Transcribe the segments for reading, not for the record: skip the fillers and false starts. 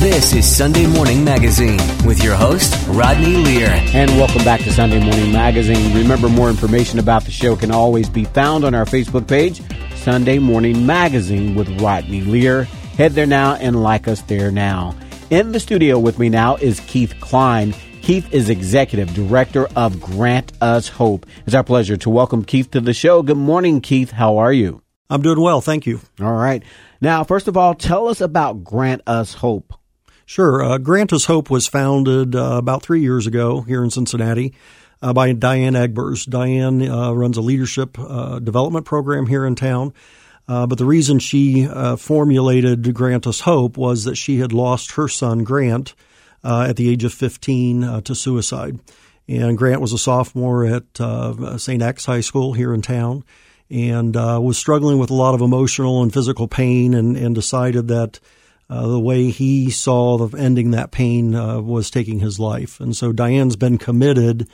This is Sunday Morning Magazine with your host, Rodney Lear. And welcome back to Sunday Morning Magazine. Remember, more information about the show can always be found on our Facebook page, Sunday Morning Magazine with Rodney Lear. Head there now and like us there now. In the studio with me now is Keith Klein. Keith is Executive Director of Grant Us Hope. It's our pleasure to welcome Keith to the show. Good morning, Keith. How are you? I'm doing well, thank you. All right. Now, first of all, tell us about Grant Us Hope. Sure. Grant Us Hope was founded about 3 years ago here in Cincinnati by Diane Egbers. Diane runs a leadership development program here in town. But the reason she formulated Grant Us Hope was that she had lost her son, Grant, at the age of 15 to suicide. And Grant was a sophomore at St. X High School here in town and was struggling with a lot of emotional and physical pain and decided that the way he saw ending that pain was taking his life. And so Diane's been committed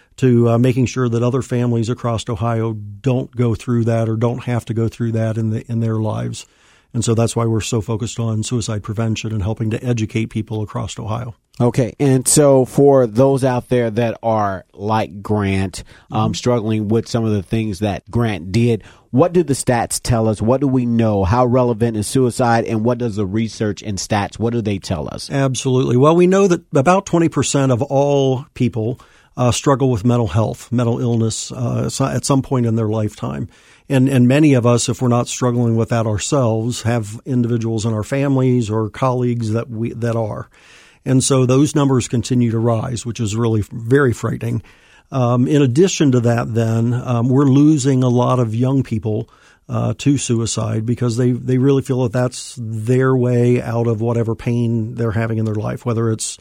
to making sure that other families across Ohio don't go through that or don't have to go through that in their lives. And so that's why we're so focused on suicide prevention and helping to educate people across Ohio. Okay. And so for those out there that are like Grant, struggling with some of the things that Grant did, what do the stats tell us? What do we know? How relevant is suicide, and what does the research and stats, what do they tell us? Absolutely. Well, we know that about 20% of all people struggle with mental health, mental illness at some point in their lifetime. And many of us, if we're not struggling with that ourselves, have individuals in our families or colleagues that are. And so those numbers continue to rise, which is really very frightening. In addition to that, then, we're losing a lot of young people to suicide because they really feel that that's their way out of whatever pain they're having in their life, whether it's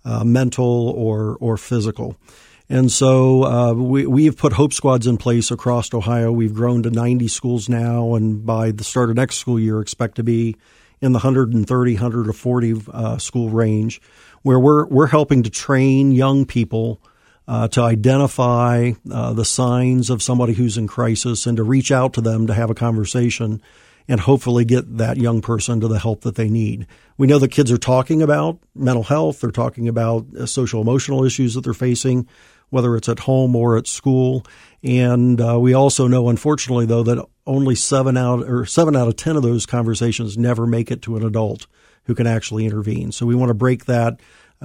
mental or physical. And so we have put Hope Squads in place across Ohio. We've grown to 90 schools now, and by the start of next school year, expect to be in the 130, 140 school range, where we're helping to train young people to identify the signs of somebody who's in crisis and to reach out to them to have a conversation and hopefully get that young person to the help that they need. We know that kids are talking about mental health. They're talking about social emotional issues that they're facing, whether it's at home or at school. And we also know, unfortunately, though, that only 7 out of 10 of those conversations never make it to an adult who can actually intervene. So we want to break that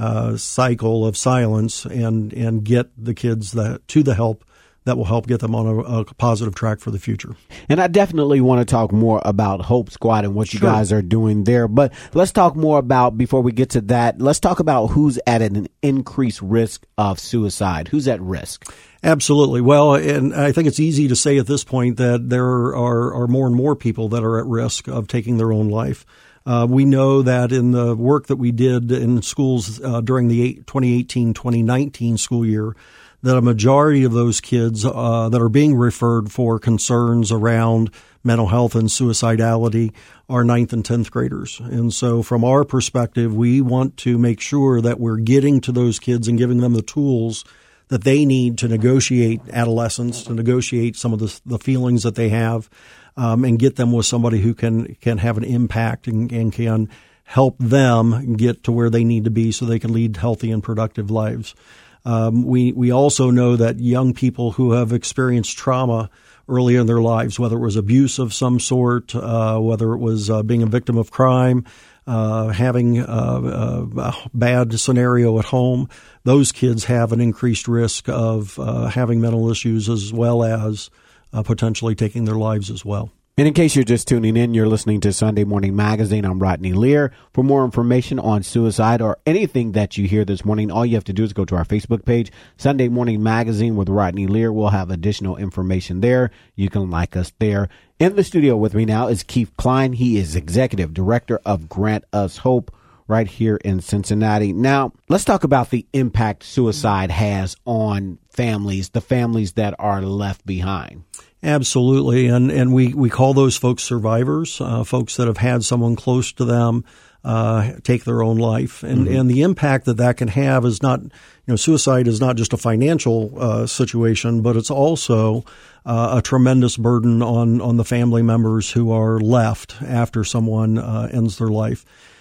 cycle of silence and get the kids to the help that will help get them on a positive track for the future. And I definitely want to talk more about Hope Squad and what you guys are doing there. But let's talk more about, before we get to that, let's talk about who's at an increased risk of suicide. Who's at risk? Absolutely. Well, and I think it's easy to say at this point that there are more and more people that are at risk of taking their own life. We know that in the work that we did in schools during the 2018-2019 school year, that a majority of those kids that are being referred for concerns around mental health and suicidality are 9th and 10th graders. And so from our perspective, we want to make sure that we're getting to those kids and giving them the tools that they need to negotiate adolescence, to negotiate some of the feelings that they have, and get them with somebody who can have an impact and can help them get to where they need to be so they can lead healthy and productive lives. We also know that young people who have experienced trauma early in their lives, whether it was abuse of some sort, whether it was being a victim of crime, having a bad scenario at home, those kids have an increased risk of having mental issues as well as potentially taking their lives as well. And in case you're just tuning in, you're listening to Sunday Morning Magazine. I'm Rodney Lear. For more information on suicide or anything that you hear this morning, all you have to do is go to our Facebook page, Sunday Morning Magazine with Rodney Lear. We'll have additional information there. You can like us there. In the studio with me now is Keith Klein. He is Executive Director of Grant Us Hope right here in Cincinnati. Now, let's talk about the impact suicide has on families, the families that are left behind. Absolutely. And we call those folks survivors, folks that have had someone close to them take their own life. And the impact that can have is not, suicide is not just a financial situation, but it's also a tremendous burden on the family members who are left after someone ends their life.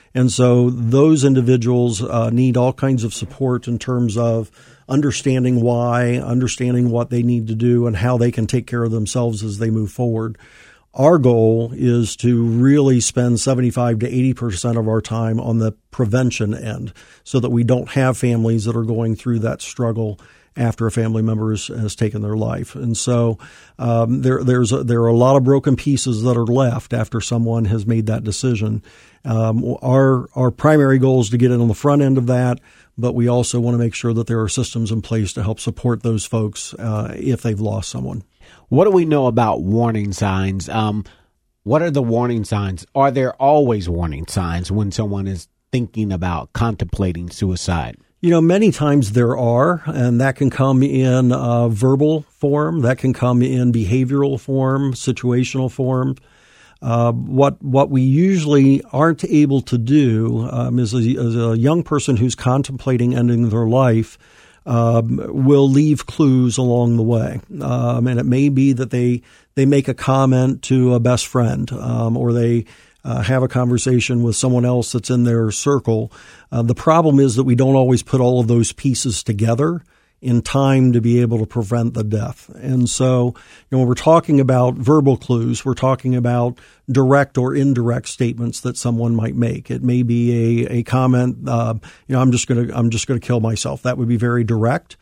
And so those individuals need all kinds of support in terms of understanding why, understanding what they need to do, and how they can take care of themselves as they move forward. Our goal is to really spend 75 to 80% of our time on the prevention end so that we don't have families that are going through that struggle after a family member has taken their life. And so there are a lot of broken pieces that are left after someone has made that decision. Our primary goal is to get in on the front end of that, but we also want to make sure that there are systems in place to help support those folks if they've lost someone. What do we know about warning signs? What are the warning signs? Are there always warning signs when someone is thinking about contemplating suicide? Many times there are, and that can come in verbal form, that can come in behavioral form, situational form. What we usually aren't able to do is a young person who's contemplating ending their life will leave clues along the way. And it may be that they make a comment to a best friend, or they have a conversation with someone else that's in their circle. The problem is that we don't always put all of those pieces together in time to be able to prevent the death. And so, when we're talking about verbal clues, we're talking about direct or indirect statements that someone might make. It may be a comment, I'm just going to kill myself. That would be very direct.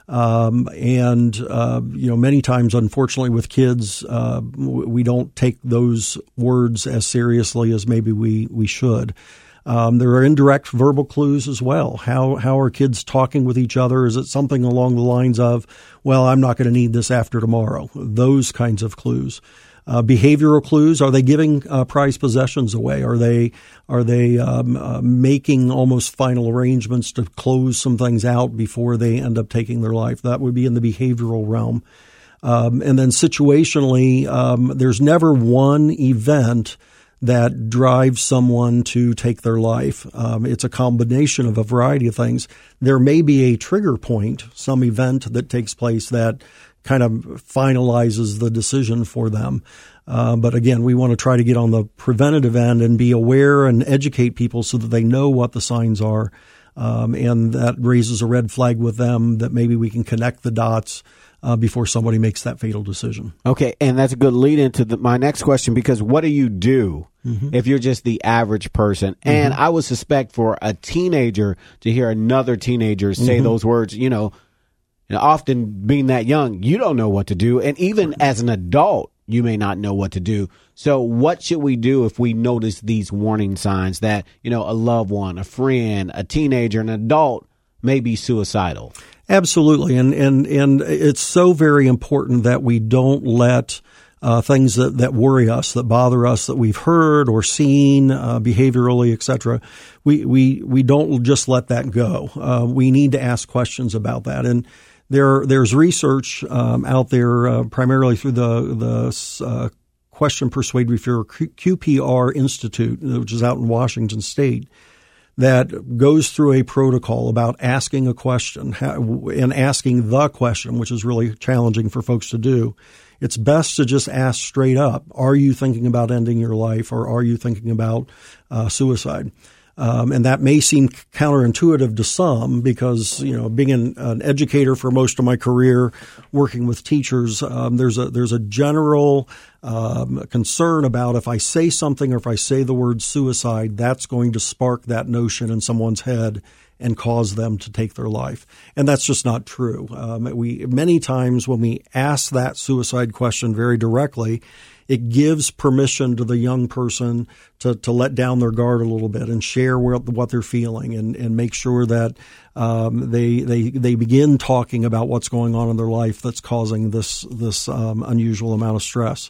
Many times, unfortunately, with kids, we don't take those words as seriously as maybe we should. There are indirect verbal clues as well. How are kids talking with each other? Is it something along the lines of, well, I'm not going to need this after tomorrow? Those kinds of clues. Behavioral clues. Are they giving prized possessions away? Are they making almost final arrangements to close some things out before they end up taking their life? That would be in the behavioral realm. And then situationally, there's never one event that drives someone to take their life. It's a combination of a variety of things. There may be a trigger point, some event that takes place that kind of finalizes the decision for them. But again, we want to try to get on the preventative end and be aware and educate people so that they know what the signs are. And that raises a red flag with them that maybe we can connect the dots before somebody makes that fatal decision. Okay, and that's a good lead into my next question, because what do you do if you're just the average person? And I would suspect for a teenager to hear another teenager say those words, often being that young, you don't know what to do. And even as an adult, you may not know what to do. So what should we do if we notice these warning signs that, a loved one, a friend, a teenager, an adult may be suicidal? Absolutely. And it's so very important that we don't let things that worry us, that bother us, that we've heard or seen behaviorally, et cetera. We don't just let that go. We need to ask questions about that. And there's research out there primarily through the Question, Persuade, Refer, QPR Institute, which is out in Washington State, that goes through a protocol about asking a question and asking the question, which is really challenging for folks to do. It's best to just ask straight up, are you thinking about ending your life, or are you thinking about suicide? And that may seem counterintuitive to some because, being an educator for most of my career, working with teachers, there's a general concern about if I say something or if I say the word suicide, that's going to spark that notion in someone's head and cause them to take their life. And that's just not true. Many times when we ask that suicide question very directly, it gives permission to the young person to let down their guard a little bit and share what they're feeling and make sure that they begin talking about what's going on in their life that's causing this unusual amount of stress.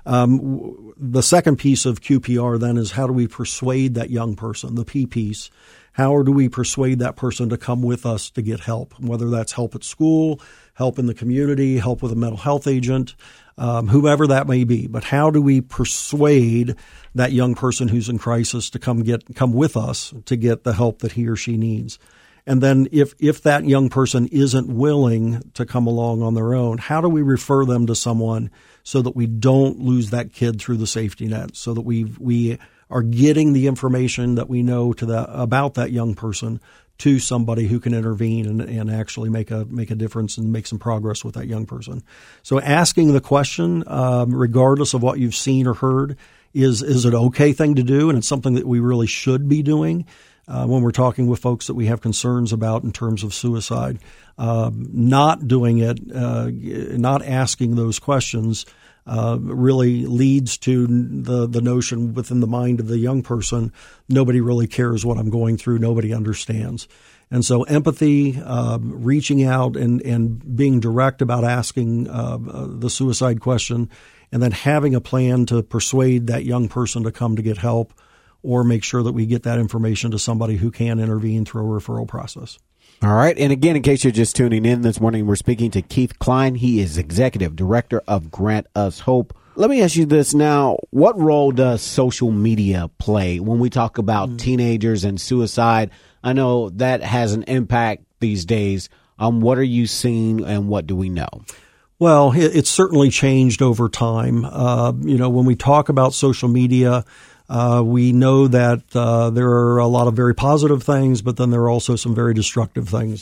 The second piece of QPR then is how do we persuade that young person, the P piece. How do we persuade that person to come with us to get help, whether that's help at school, help in the community, help with a mental health agent, whoever that may be. But how do we persuade that young person who's in crisis to come with us to get the help that he or she needs? And then if that young person isn't willing to come along on their own, how do we refer them to someone so that we don't lose that kid through the safety net, so that we are getting the information that we know about that young person to somebody who can intervene and actually make a difference and make some progress with that young person. So asking the question, regardless of what you've seen or heard, is an okay thing to do, and it's something that we really should be doing when we're talking with folks that we have concerns about in terms of suicide. Not doing it, not asking those questions, really leads to the notion within the mind of the young person, nobody really cares what I'm going through, nobody understands. And so empathy, reaching out and being direct about asking the suicide question, and then having a plan to persuade that young person to come to get help, or make sure that we get that information to somebody who can intervene through a referral process. All right. And again, in case you're just tuning in this morning, we're speaking to Keith Klein. He is Executive Director of Grant Us Hope. Let me ask you this now. What role does social media play when we talk about teenagers and suicide? I know that has an impact these days. What are you seeing and what do we know? Well, it's certainly changed over time. When we talk about social media, we know that there are a lot of very positive things, but then there are also some very destructive things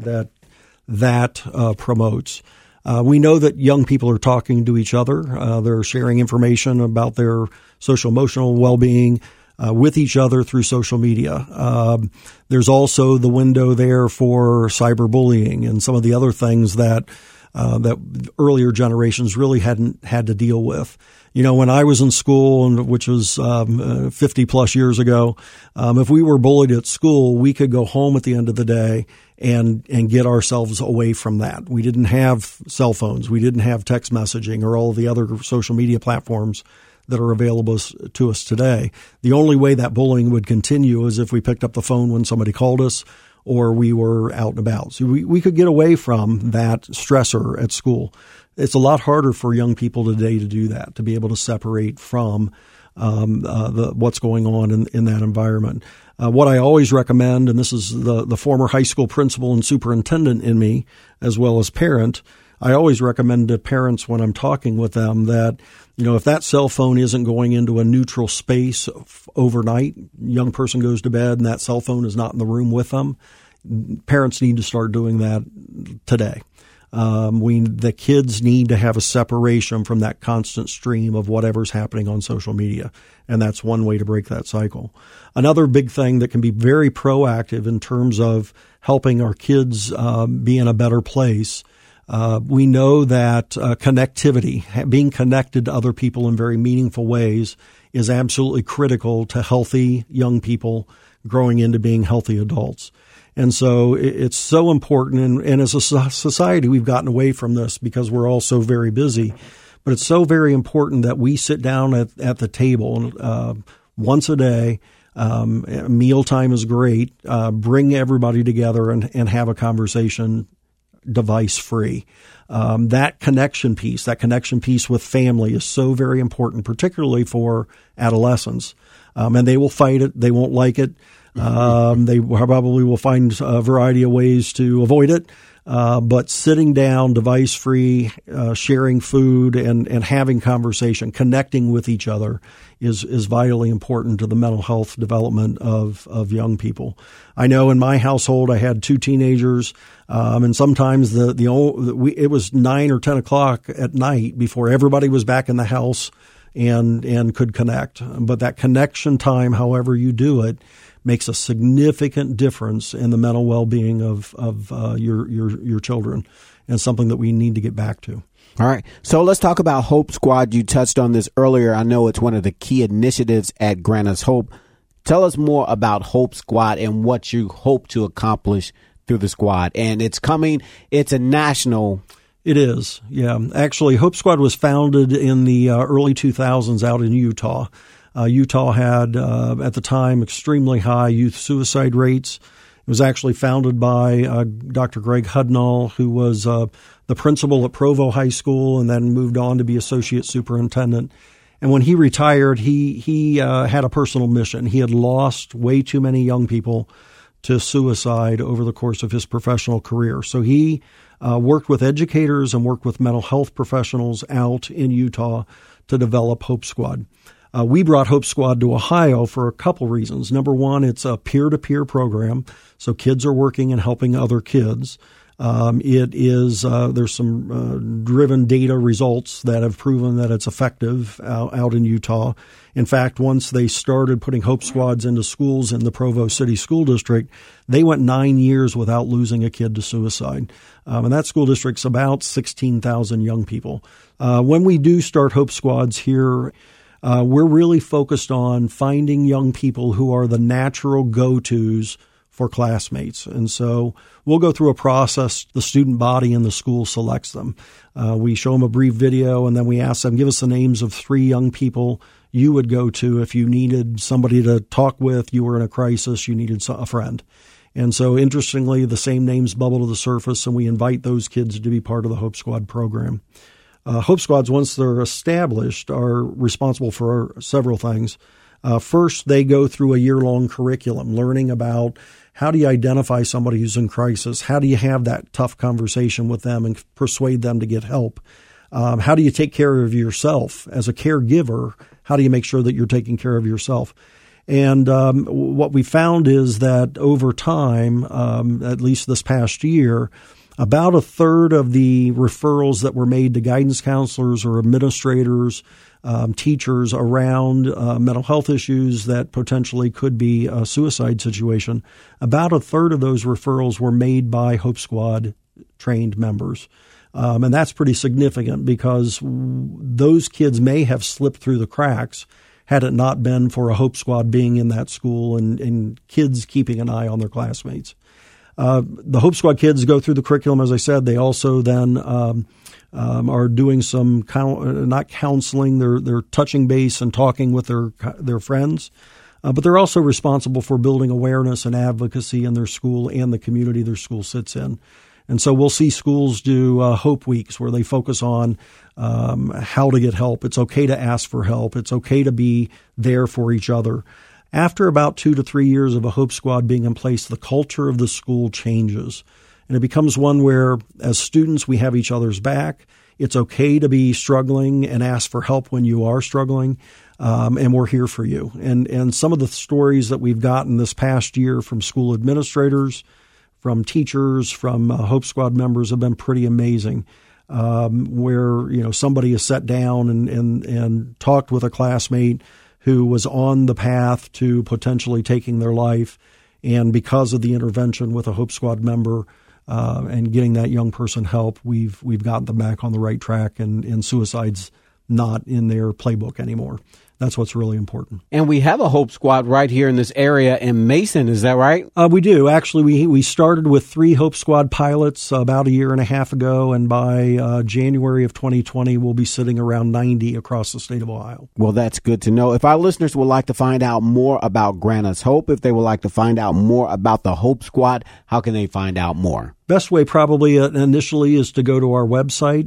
that promotes. We know that young people are talking to each other. They're sharing information about their social emotional well-being with each other through social media. There's also the window there for cyberbullying and some of the other things that earlier generations really hadn't had to deal with. When I was in school, which was 50 plus years ago, if we were bullied at school, we could go home at the end of the day and get ourselves away from that. We didn't have cell phones. We didn't have text messaging or all the other social media platforms that are available to us today. The only way that bullying would continue is if we picked up the phone when somebody called us or we were out and about. So we could get away from that stressor at school. It's a lot harder for young people today to do that, to be able to separate from what's going on in that environment. What I always recommend, and this is the former high school principal and superintendent in me, as well as parent, I always recommend to parents when I'm talking with them that, if that cell phone isn't going into a neutral space overnight, young person goes to bed and that cell phone is not in the room with them, parents need to start doing that today. The kids need to have a separation from that constant stream of whatever's happening on social media. And that's one way to break that cycle. Another big thing that can be very proactive in terms of helping our kids be in a better place. We know that connectivity, being connected to other people in very meaningful ways, is absolutely critical to healthy young people growing into being healthy adults. And so it's so important. And as a society, we've gotten away from this because we're all so very busy. But it's so very important that we sit down at the table once a day. Mealtime is great. Bring everybody together and have a conversation device free. That connection piece with family is so very important, particularly for adolescents. And they will fight it. They won't like it. They probably will find a variety of ways to avoid it. But sitting down, device free, sharing food and having conversation, connecting with each other is vitally important to the mental health development of young people. I know in my household, I had two teenagers, and sometimes it was 9 or 10 o'clock at night before everybody was back in the house and could connect. But that connection time, however you do it, makes a significant difference in the mental well-being of your children, and something that we need to get back to. All right. So let's talk about Hope Squad. You touched on this earlier. I know it's one of the key initiatives at Grant Us Hope. Tell us more about Hope Squad and what you hope to accomplish through the squad. And it's a national. It is. Yeah. Actually, Hope Squad was founded in the early 2000s out in Utah. Utah had, at the time, extremely high youth suicide rates. It was actually founded by Dr. Greg Hudnall, who was the principal at Provo High School and then moved on to be associate superintendent. And when he retired, he had a personal mission. He had lost way too many young people to suicide over the course of his professional career. So he worked with educators and worked with mental health professionals out in Utah to develop Hope Squad. We brought Hope Squad to Ohio for a couple reasons. Number one, it's a peer-to-peer program, so kids are working and helping other kids. There's some driven data results that have proven that it's effective out in Utah. In fact, once they started putting Hope Squads into schools in the Provo City School District, they went 9 years without losing a kid to suicide. And that school district's about 16,000 young people. When we do start Hope Squads here, we're really focused on finding young people who are the natural go-tos for classmates. And so we'll go through a process. The student body in the school selects them. We show them a brief video, and then we ask them, give us the names of 3 young people you would go to if you needed somebody to talk with, you were in a crisis, you needed a friend. And so interestingly, the same names bubble to the surface, and we invite those kids to be part of the Hope Squad program. Hope Squads, once they're established, are responsible for several things. First, they go through a year-long curriculum, learning about how do you identify somebody who's in crisis? How do you have that tough conversation with them and persuade them to get help? How do you take care of yourself as a caregiver? How do you make sure that you're taking care of yourself? And what we found is that over time, at least this past year, about a third of the referrals that were made to guidance counselors or administrators, teachers around mental health issues that potentially could be a suicide situation, about a third of those referrals were made by Hope Squad trained members. And that's pretty significant because those kids may have slipped through the cracks had it not been for a Hope Squad being in that school and kids keeping an eye on their classmates. The Hope Squad kids go through the curriculum, as I said. They also then are doing some not counseling. They're touching base and talking with their friends, but they're also responsible for building awareness and advocacy in their school and the community their school sits in. And so we'll see schools do Hope Weeks where they focus on how to get help. It's okay to ask for help. It's okay to be there for each other. After about 2 to 3 years of a Hope Squad being in place, the culture of the school changes. And it becomes one where, as students, we have each other's back. It's okay to be struggling and ask for help when you are struggling, and we're here for you. And some of the stories that we've gotten this past year from school administrators, from teachers, from Hope Squad members have been pretty amazing, where somebody has sat down and talked with a classmate who was on the path to potentially taking their life, and because of the intervention with a Hope Squad member and getting that young person help, we've gotten them back on the right track, and suicide's not in their playbook anymore. That's what's really important. And we have a Hope Squad right here in this area in Mason. Is that right? We do. Actually, we started with 3 Hope Squad pilots about a year and a half ago, and by January of 2020, we'll be sitting around 90 across the state of Ohio. Well, that's good to know. If our listeners would like to find out more about Grant Us Hope, if they would like to find out more about the Hope Squad, how can they find out more? Best way probably initially is to go to our website,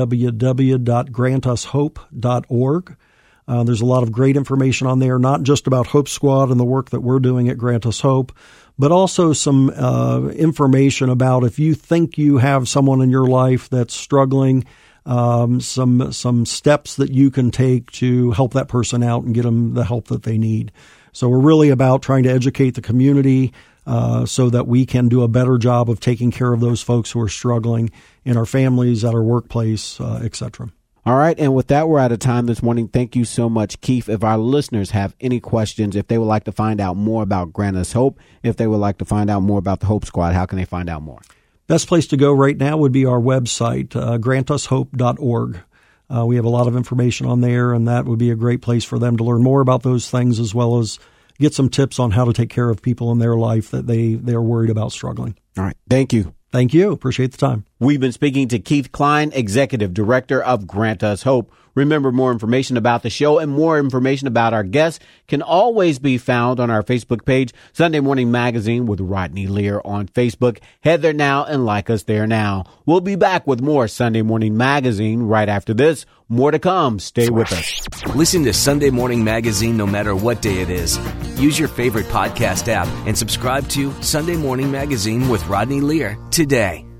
www.grantushope.org. There's a lot of great information on there, not just about Hope Squad and the work that we're doing at Grant Us Hope, but also some information about if you think you have someone in your life that's struggling, some steps that you can take to help that person out and get them the help that they need. So we're really about trying to educate the community so that we can do a better job of taking care of those folks who are struggling in our families, at our workplace, et cetera. All right. And with that, we're out of time this morning. Thank you so much, Keith. If our listeners have any questions, if they would like to find out more about Grant Us Hope, if they would like to find out more about the Hope Squad, how can they find out more? Best place to go right now would be our website, grantushope.org. We have a lot of information on there, and that would be a great place for them to learn more about those things, as well as get some tips on how to take care of people in their life that they are worried about struggling. All right. Thank you. Thank you. Appreciate the time. We've been speaking to Keith Klein, Executive Director of Grant Us Hope. Remember, more information about the show and more information about our guests can always be found on our Facebook page, Sunday Morning Magazine with Rodney Lear on Facebook. Head there now and like us there now. We'll be back with more Sunday Morning Magazine right after this. More to come. Stay with us. Listen to Sunday Morning Magazine no matter what day it is. Use your favorite podcast app and subscribe to Sunday Morning Magazine with Rodney Lear today.